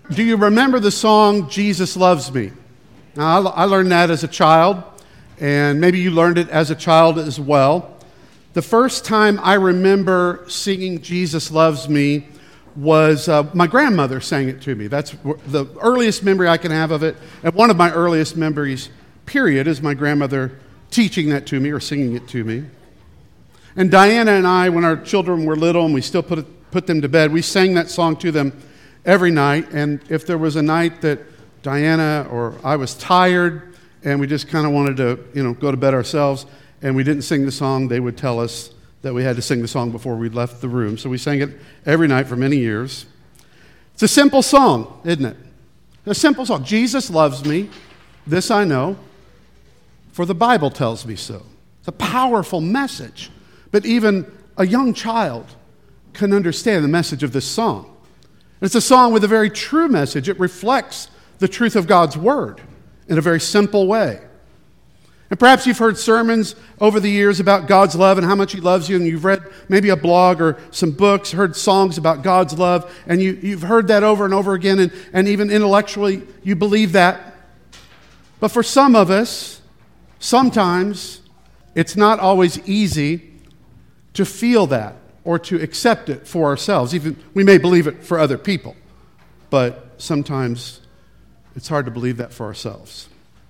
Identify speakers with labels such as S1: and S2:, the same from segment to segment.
S1: Do you remember the song, Jesus Loves Me? Now, I learned that as a child, and maybe you learned it as a child as well. The first time I remember singing Jesus Loves Me was my grandmother sang it to me. That's the earliest memory I can have of it. And one of my earliest memories, period, is my grandmother teaching that to me or singing it to me. And Diana and I, when our children were little and we still put them to bed, we sang that song to them every night. And if there was a night that Diana or I was tired and we just kind of wanted to, go to bed ourselves and we didn't sing the song, they would tell us that we had to sing the song before we left the room. So we sang it every night for many years. It's a simple song, isn't it? A simple song. Jesus loves me, this I know, for the Bible tells me so. It's a powerful message. But even a young child can understand the message of this song. And it's a song with a very true message. It reflects the truth of God's Word in a very simple way. And perhaps you've heard sermons over the years about God's love and how much He loves you, and you've read maybe a blog or some books, heard songs about God's love, and you've heard that over and over again, and even intellectually you believe that. But for some of us, sometimes it's not always easy to feel that or to accept it for ourselves. Even we may believe it for other people, but sometimes it's hard to believe that for ourselves.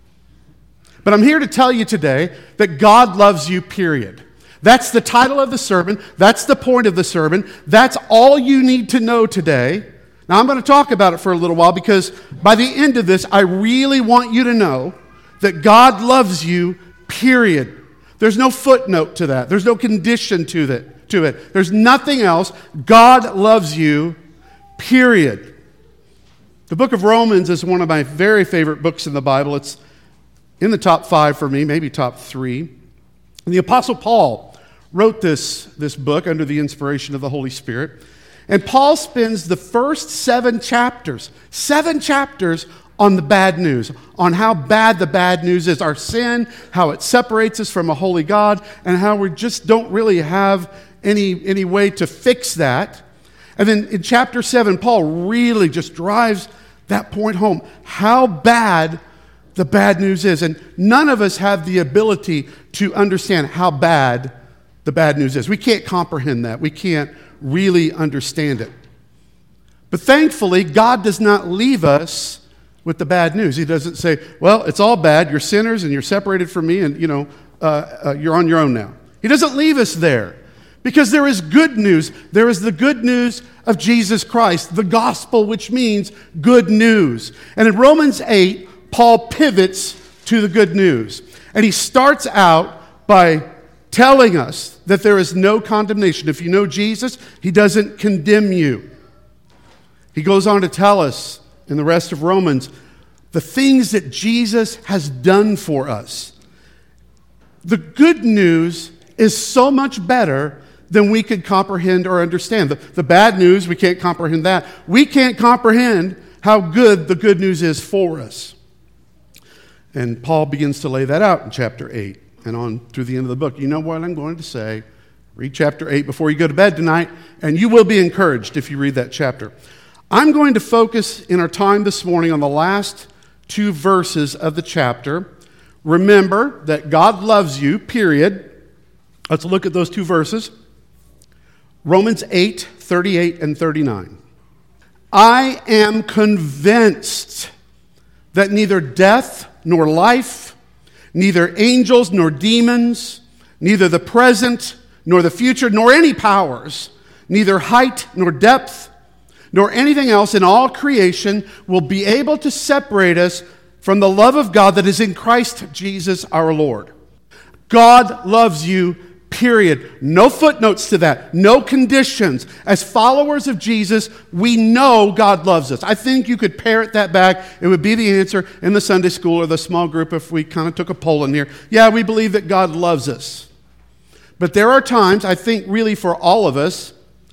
S1: But I'm here to tell you today that God loves you, period. That's the title of the sermon. That's the point of the sermon. That's all you need to know today. Now, I'm going to talk about it for a little while because by the end of this, I really want you to know that God loves you, period. There's no footnote to that. There's no condition to it. There's nothing else. God loves you, period. The book of Romans is one of my very favorite books in the Bible. It's in the top 5 for me, maybe top 3. And the Apostle Paul wrote this book under the inspiration of the Holy Spirit. And Paul spends the first 7 chapters on the bad news, on how bad the bad news is, our sin, how it separates us from a holy God, and how we just don't really have any way to fix that. And then in chapter 7, Paul really just drives that point home, how bad the bad news is. And none of us have the ability to understand how bad the bad news is. We can't comprehend that. We can't really understand it. But thankfully, God does not leave us with the bad news. He doesn't say, well, it's all bad. You're sinners and you're separated from me and, you're on your own now. He doesn't leave us there because there is good news. There is the good news of Jesus Christ, the gospel, which means good news. And in Romans 8, Paul pivots to the good news. And he starts out by telling us that there is no condemnation. If you know Jesus, He doesn't condemn you. He goes on to tell us in the rest of Romans the things that Jesus has done for us. The good news is so much better than we could comprehend or understand. The bad news, we can't comprehend that. We can't comprehend how good the good news is for us. And Paul begins to lay that out in chapter 8 and on through the end of the book. You know what I'm going to say? Read chapter 8 before you go to bed tonight, and you will be encouraged if you read that chapter. I'm going to focus in our time this morning on the last 2 verses of the chapter. Remember that God loves you, period. Let's look at those 2 verses. Romans 8, 38 and 39. I am convinced that neither death nor life, neither angels nor demons, neither the present nor the future, nor any powers, neither height nor depth, nor anything else in all creation will be able to separate us from the love of God that is in Christ Jesus our Lord. God loves you, period. No footnotes to that. No conditions. As followers of Jesus, we know God loves us. I think you could parrot that back. It would be the answer in the Sunday school or the small group if we kind of took a poll in here. Yeah, we believe that God loves us. But there are times, I think really for all of us,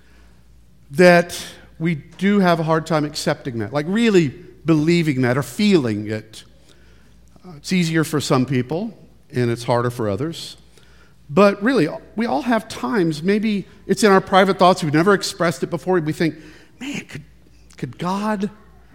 S1: that we do have a hard time accepting that, like really believing that or feeling it. It's easier for some people, and it's harder for others. But really, we all have times, maybe it's in our private thoughts, we've never expressed it before, we think, man, could God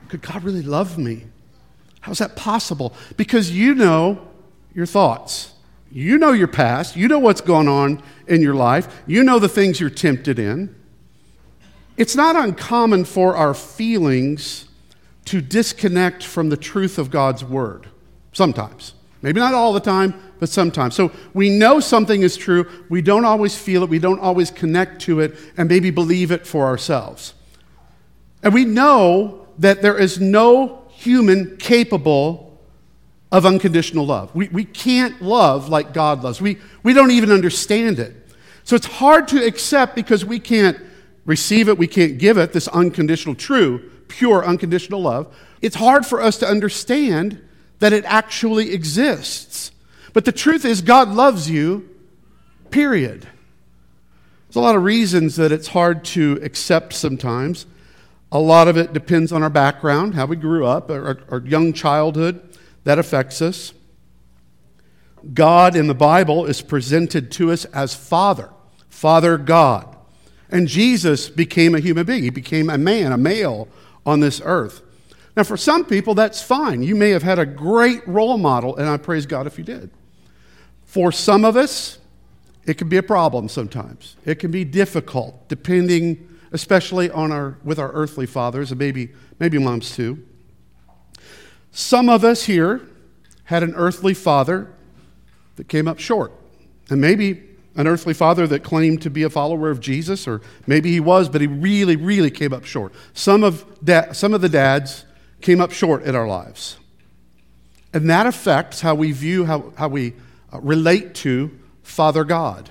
S1: could God really love me? How's that possible? Because you know your thoughts. You know your past. You know what's going on in your life. You know the things you're tempted in. It's not uncommon for our feelings to disconnect from the truth of God's word. Sometimes. Maybe not all the time, but sometimes. So we know something is true. We don't always feel it. We don't always connect to it and maybe believe it for ourselves. And we know that there is no human capable of unconditional love. We can't love like God loves. We don't even understand it. So it's hard to accept because we can't receive it. We can't give it, this unconditional, true, pure, unconditional love. It's hard for us to understand that it actually exists. But the truth is, God loves you, period. There's a lot of reasons that it's hard to accept sometimes. A lot of it depends on our background, how we grew up, our young childhood. That affects us. God in the Bible is presented to us as Father, Father God. And Jesus became a human being. He became a man, a male on this earth. Now, for some people, that's fine. You may have had a great role model, and I praise God if you did. For some of us, it can be a problem sometimes. It can be difficult, depending, especially on with our earthly fathers, and maybe moms too. Some of us here had an earthly father that came up short, and maybe an earthly father that claimed to be a follower of Jesus, or maybe he was, but he really, really came up short. Some of the dads came up short in our lives. And that affects how we view, how we relate to Father God.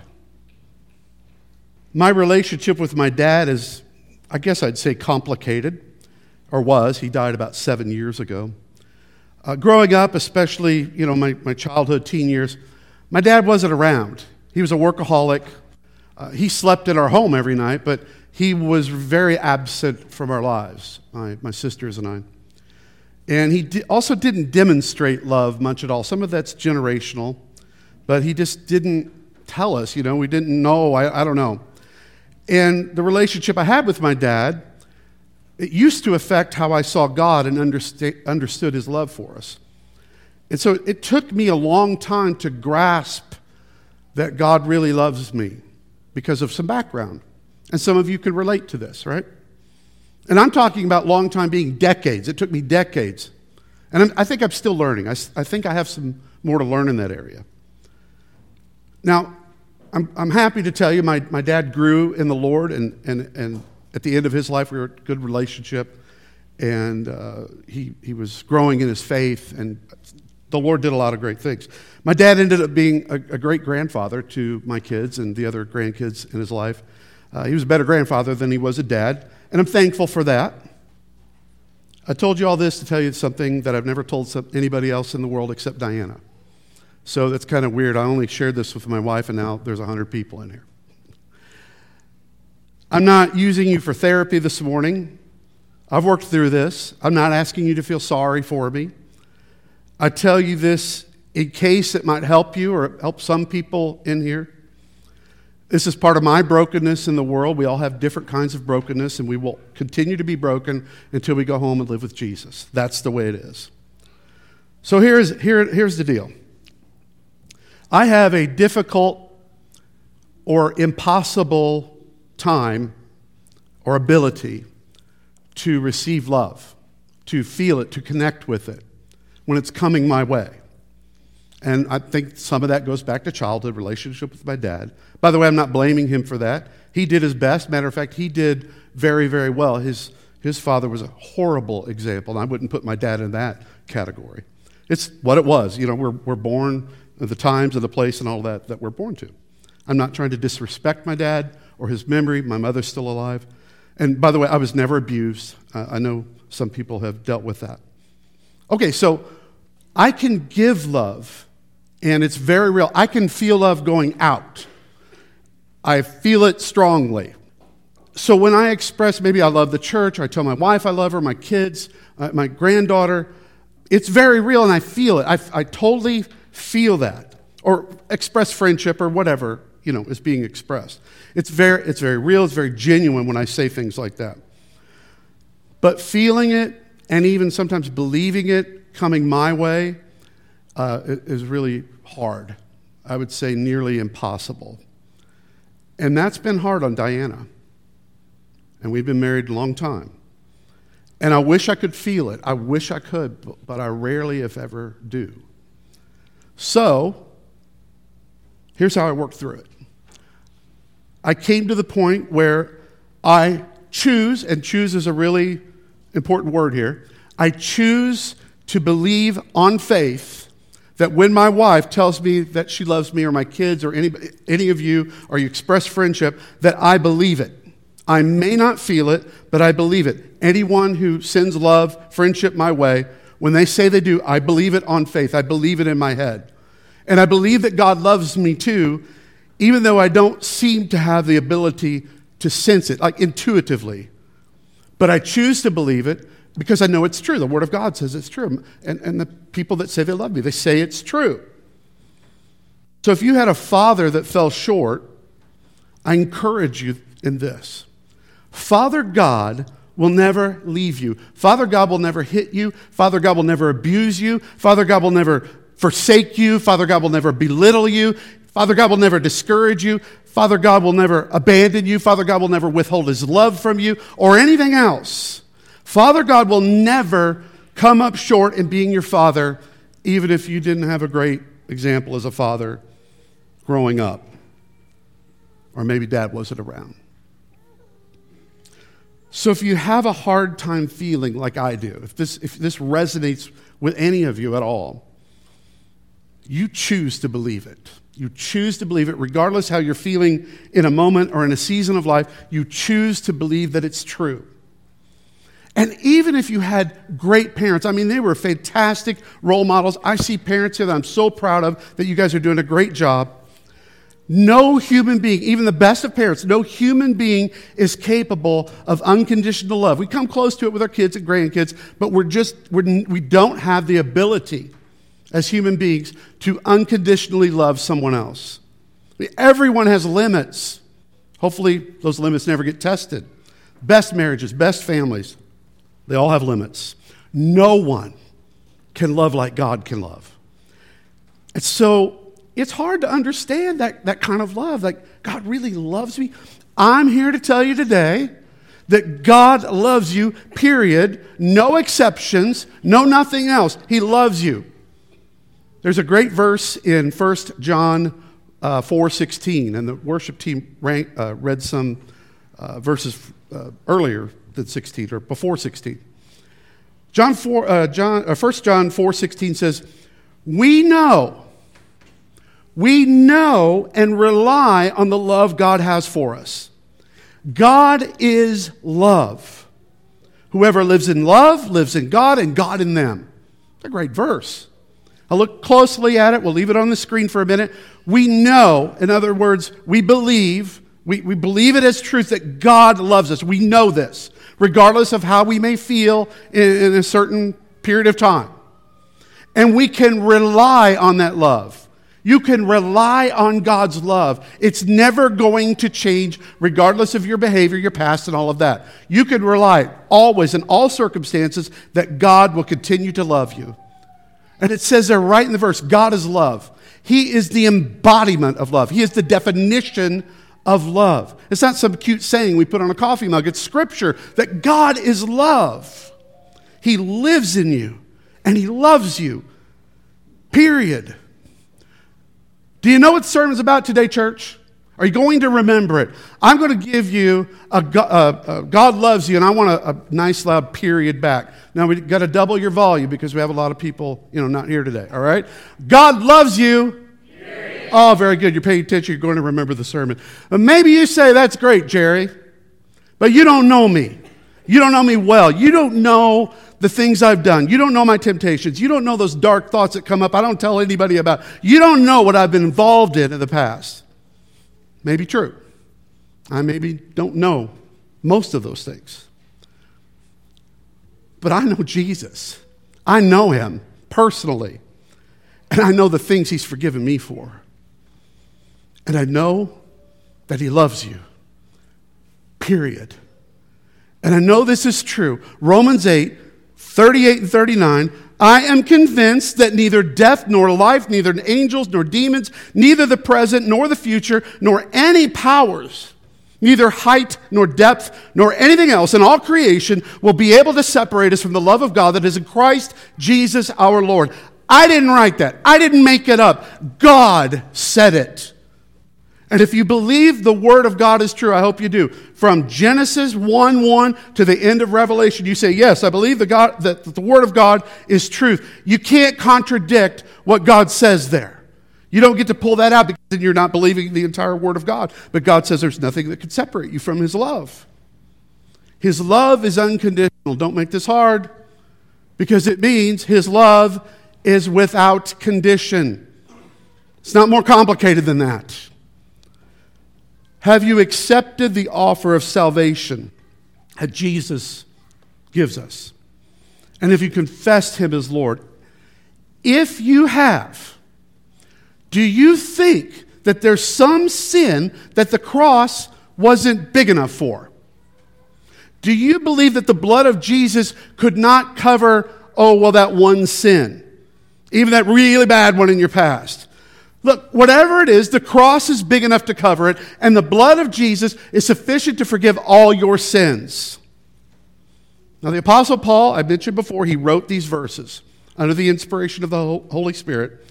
S1: My relationship with my dad is, I guess I'd say, complicated, or was. He died about 7 years ago. Growing up, especially, my childhood, teen years, my dad wasn't around. He was a workaholic. He slept in our home every night, but he was very absent from our lives, my sisters and I. And he also didn't demonstrate love much at all. Some of that's generational, but he just didn't tell us, we didn't know, I don't know. And the relationship I had with my dad, it used to affect how I saw God and understood his love for us. And so it took me a long time to grasp that God really loves me because of some background. And some of you can relate to this, right? And I'm talking about long time being decades. It took me decades. And I think I'm still learning. I think I have some more to learn in that area. Now, I'm happy to tell you my dad grew in the Lord, and at the end of his life, we were in a good relationship, and he was growing in his faith, and the Lord did a lot of great things. My dad ended up being a great grandfather to my kids and the other grandkids in his life. He was a better grandfather than he was a dad, and I'm thankful for that. I told you all this to tell you something that I've never told anybody else in the world except Diana. So that's kind of weird. I only shared this with my wife, and now there's 100 people in here. I'm not using you for therapy this morning. I've worked through this. I'm not asking you to feel sorry for me. I tell you this in case it might help you or help some people in here. This is part of my brokenness in the world. We all have different kinds of brokenness, and we will continue to be broken until we go home and live with Jesus. That's the way it is. So here's the deal. I have a difficult or impossible time or ability to receive love, to feel it, to connect with it when it's coming my way. And I think some of that goes back to childhood relationship with my dad. By the way, I'm not blaming him for that. He did his best. Matter of fact, he did very, very well. His father was a horrible example, and I wouldn't put my dad in that category. It's what it was. We're born at the times and the place and all that we're born to. I'm not trying to disrespect my dad or his memory. My mother's still alive. And by the way, I was never abused. I know some people have dealt with that. Okay, so I can give love, and it's very real. I can feel love going out. I feel it strongly. So when I express, maybe I love the church, or I tell my wife I love her, my kids, my granddaughter, it's very real, and I feel it. I totally feel that, or express friendship, or whatever is being expressed. It's very real. It's very genuine when I say things like that. But feeling it and even sometimes believing it coming my way is really hard. I would say nearly impossible. And that's been hard on Diana. And we've been married a long time. And I wish I could feel it. I wish I could, but I rarely, if ever, do. So, here's how I worked through it. I came to the point where I choose, and choose is a really important word here, I choose to believe on faith that when my wife tells me that she loves me, or my kids, or any of you, or you express friendship, that I believe it. I may not feel it, but I believe it. Anyone who sends love, friendship my way, when they say they do, I believe it on faith. I believe it in my head. And I believe that God loves me too, even though I don't seem to have the ability to sense it, like intuitively. But I choose to believe it because I know it's true. The Word of God says it's true. And the people that say they love me, they say it's true. So if you had a father that fell short, I encourage you in this. Father God will never leave you. Father God will never hit you. Father God will never abuse you. Father God will never forsake you. Father God will never belittle you. Father God will never discourage you. Father God will never abandon you. Father God will never withhold his love from you or anything else. Father God will never come up short in being your father, even if you didn't have a great example as a father growing up. Or maybe dad wasn't around. So if you have a hard time feeling like I do, if this resonates with any of you at all, you choose to believe it. You choose to believe it regardless how you're feeling in a moment or in a season of life. You choose to believe that it's true. And even if you had great parents, I mean, they were fantastic role models. I see parents here that I'm so proud of that you guys are doing a great job. No human being, even the best of parents, no human being is capable of unconditional love. We come close to it with our kids and grandkids, but we don't have the ability as human beings to unconditionally love someone else. I mean, everyone has limits. Hopefully, those limits never get tested. Best marriages, best families, they all have limits. No one can love like God can love. And so, it's hard to understand that kind of love. Like, God really loves me. I'm here to tell you today that God loves you, period. No exceptions, no nothing else. He loves you. There's a great verse in 1 John 4:16, and the worship team read some verses earlier than 16, or before 16. 1 John 4:16 says, We know and rely on the love God has for us. God is love. Whoever lives in love lives in God and God in them. It's a great verse. I'll look closely at it. We'll leave it on the screen for a minute. We know, in other words, we believe it as truth that God loves us. We know this, regardless of how we may feel in a certain period of time. And we can rely on that love. You can rely on God's love. It's never going to change regardless of your behavior, your past, and all of that. You can rely always in all circumstances that God will continue to love you. And it says there right in the verse, God is love. He is the embodiment of love. He is the definition of love. It's not some cute saying we put on a coffee mug. It's scripture that God is love. He lives in you and he loves you. Period. Do you know what the sermon's about today, church? Are you going to remember it? I'm going to give you a God loves you, and I want a nice loud period back. Now, we've got to double your volume because we have a lot of people, not here today, all right? God loves you. Period. Oh, very good. You're paying attention. You're going to remember the sermon. But maybe you say, that's great, Jerry, but you don't know me. You don't know me well. You don't know the things I've done. You don't know my temptations. You don't know those dark thoughts that come up I don't tell anybody about. You don't know what I've been involved in the past. Maybe true. I maybe don't know most of those things. But I know Jesus. I know him personally. And I know the things he's forgiven me for. And I know that he loves you. Period. And I know this is true. Romans 8 38 and 39, I am convinced that neither death nor life, neither angels nor demons, neither the present nor the future, nor any powers, neither height nor depth, nor anything else in all creation will be able to separate us from the love of God that is in Christ Jesus our Lord. I didn't write that. I didn't make it up. God said it. And if you believe the Word of God is true, I hope you do. From Genesis 1:1 to the end of Revelation, you say, yes, I believe that the Word of God is truth. You can't contradict what God says there. You don't get to pull that out because then you're not believing the entire Word of God. But God says there's nothing that can separate you from His love. His love is unconditional. Don't make this hard, because it means His love is without condition. It's not more complicated than that. Have you accepted the offer of salvation that Jesus gives us? And if you confessed Him as Lord, if you have, do you think that there's some sin that the cross wasn't big enough for? Do you believe that the blood of Jesus could not cover, that one sin, even that really bad one in your past? Look, whatever it is, the cross is big enough to cover it, and the blood of Jesus is sufficient to forgive all your sins. Now, the Apostle Paul, I mentioned before, he wrote these verses under the inspiration of the Holy Spirit.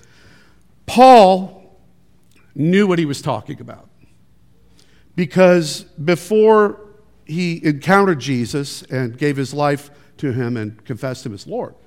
S1: Paul knew what he was talking about, because before he encountered Jesus and gave his life to Him and confessed Him as Lord,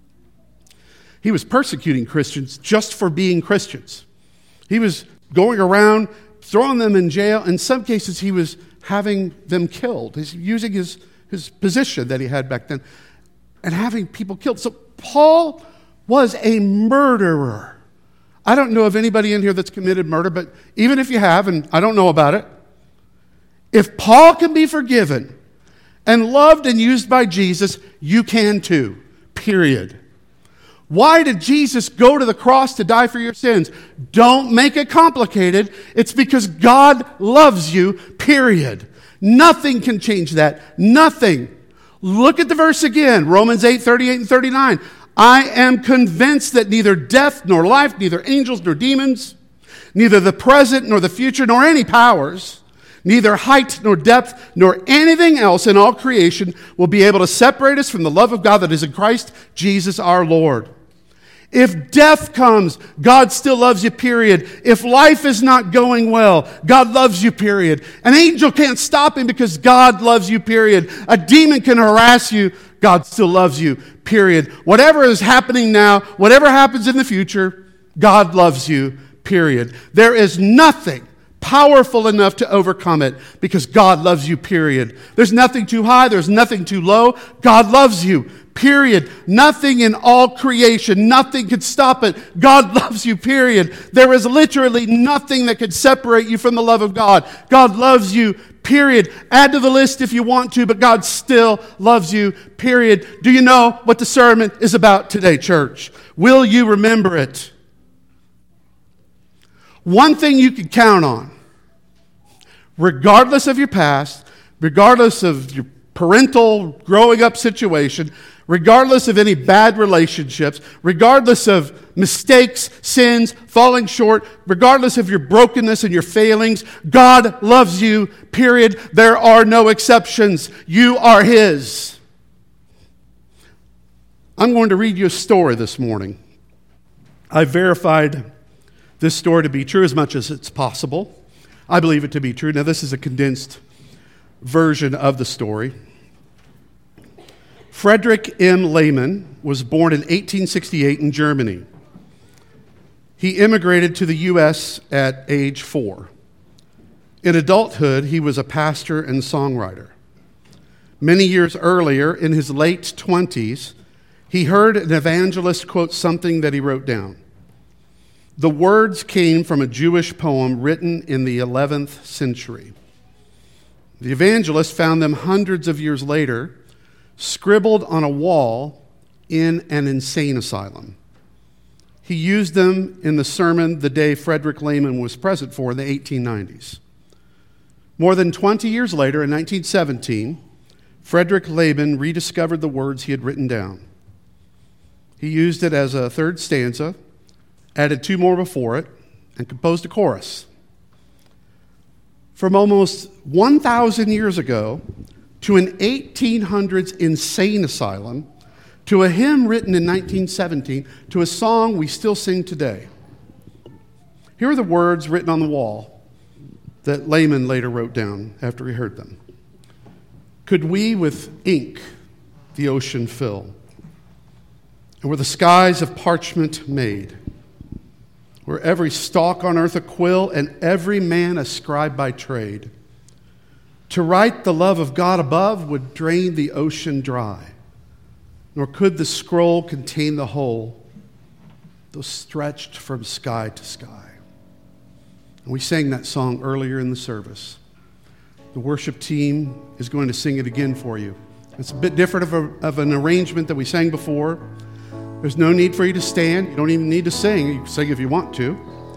S1: he was persecuting Christians just for being Christians. He was going around, throwing them in jail. In some cases, he was having them killed. He's using his position that he had back then and having people killed. So Paul was a murderer. I don't know of anybody in here that's committed murder, but even if you have, and I don't know about it, if Paul can be forgiven and loved and used by Jesus, you can too, period. Why did Jesus go to the cross to die for your sins? Don't make it complicated. It's because God loves you, period. Nothing can change that. Nothing. Look at the verse again, Romans 8, 38 and 39. I am convinced that neither death nor life, neither angels nor demons, neither the present nor the future, nor any powers, neither height nor depth, nor anything else in all creation will be able to separate us from the love of God that is in Christ Jesus our Lord. If death comes, God still loves you, period. If life is not going well, God loves you, period. An angel can't stop Him because God loves you, period. A demon can harass you, God still loves you, period. Whatever is happening now, whatever happens in the future, God loves you, period. There is nothing powerful enough to overcome it because God loves you, period. There's nothing too high, there's nothing too low. God loves you, period. Nothing in all creation, nothing could stop it. God loves you, period. There is literally nothing that could separate you from the love of God. God loves you, period. Add to the list if you want to, but God still loves you, period. Do you know what the sermon is about today, church? Will you remember it? One thing you can count on, regardless of your past, regardless of your parental growing up situation, regardless of any bad relationships, regardless of mistakes, sins, falling short, regardless of your brokenness and your failings, God loves you, period. There are no exceptions. You are His. I'm going to read you a story this morning. I verified this story to be true as much as it's possible. I believe it to be true. Now, this is a condensed version of the story. Frederick M. Lehman was born in 1868 in Germany. He immigrated to the U.S. at age 4. In adulthood, he was a pastor and songwriter. Many years earlier, in his late 20s, he heard an evangelist quote something that he wrote down. The words came from a Jewish poem written in the 11th century. The evangelist found them hundreds of years later, scribbled on a wall in an insane asylum. He used them in the sermon the day Frederick Lehman was present for in the 1890s. More than 20 years later, in 1917, Frederick Laban rediscovered the words he had written down. He used it as a third stanza, added 2 more before it, and composed a chorus. From almost 1,000 years ago to an 1800s insane asylum, to a hymn written in 1917, to a song we still sing today. Here are the words written on the wall that Layman later wrote down after he heard them. Could we with ink the ocean fill, and were the skies of parchment made, were every stalk on earth a quill, and every man a scribe by trade, to write the love of God above would drain the ocean dry, nor could the scroll contain the whole, though stretched from sky to sky. And we sang that song earlier in the service. The worship team is going to sing it again for you. It's a bit different of an arrangement that we sang before. There's no need for you to stand. You don't even need to sing. You can sing if you want to.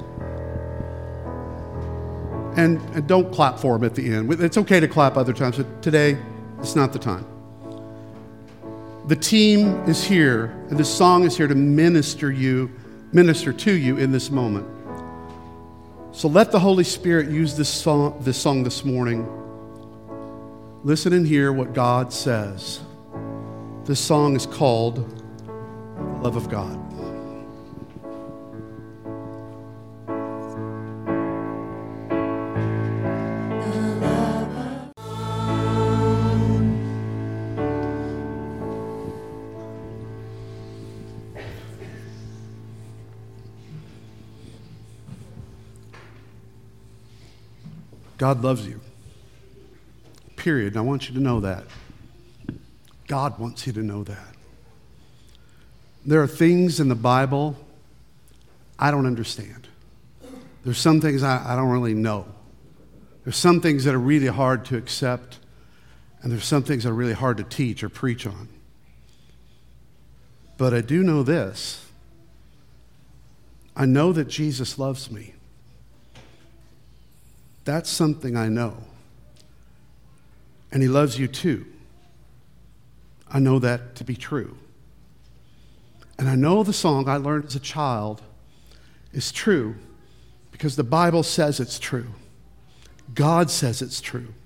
S1: And don't clap for them at the end. It's okay to clap other times, but today, it's not the time. The team is here, and this song is here to minister to you in this moment. So let the Holy Spirit use this song this morning. Listen and hear what God says. This song is called The Love of God. God loves you. Period. And I want you to know that. God wants you to know that. There are things in the Bible I don't understand. There's some things I don't really know. There's some things that are really hard to accept, and there's some things that are really hard to teach or preach on. But I do know this. I know that Jesus loves me. That's something I know. And he loves you too. I know that to be true. And I know the song I learned as a child is true because the Bible says it's true. God says it's true.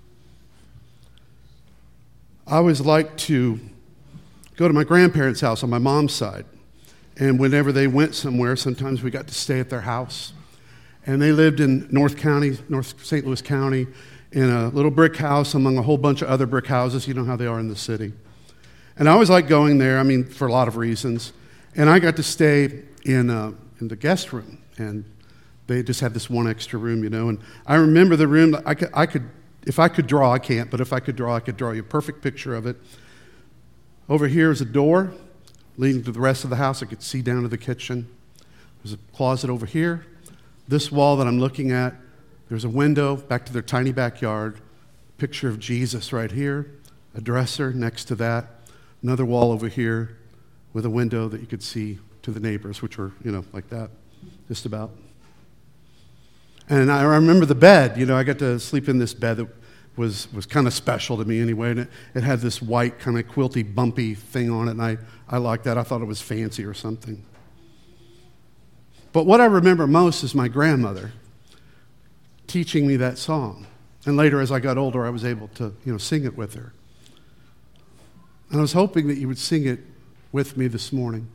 S1: I always liked to go to my grandparents' house on my mom's side. And whenever they went somewhere, sometimes we got to stay at their house. And they lived in North St. Louis County, in a little brick house among a whole bunch of other brick houses. You know how they are in the city. And I always liked going there, for a lot of reasons. And I got to stay in the guest room. And they just had this one extra room, And I remember the room. I could, if I could draw, I can't, but if I could draw you a perfect picture of it. Over here is a door leading to the rest of the house. I could see down to the kitchen. There's a closet over here. This wall that I'm looking at, there's a window back to their tiny backyard, picture of Jesus right here, a dresser next to that, another wall over here with a window that you could see to the neighbors, which were, like that, just about. And I remember the bed, I got to sleep in this bed that was kind of special to me anyway, and it had this white kind of quilty, bumpy thing on it, and I liked that. I thought it was fancy or something. But what I remember most is my grandmother teaching me that song. And later, as I got older, I was able to, sing it with her. And I was hoping that you would sing it with me this morning.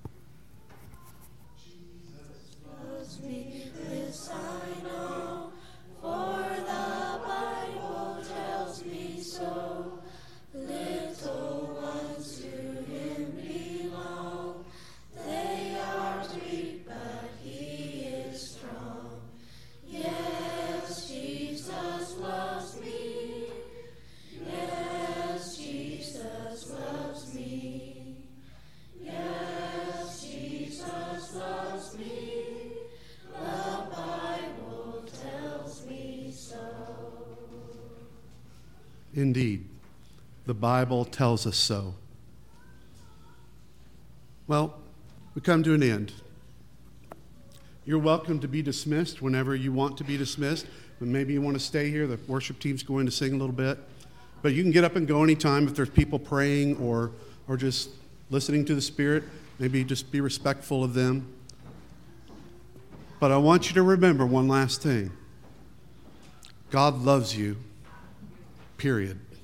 S1: Indeed, the Bible tells us so. Well, we come to an end. You're welcome to be dismissed whenever you want to be dismissed, but maybe you want to stay here. The worship team's going to sing a little bit. But you can get up and go anytime if there's people praying or just listening to the Spirit. Maybe just be respectful of them. But I want you to remember one last thing. God loves you, period.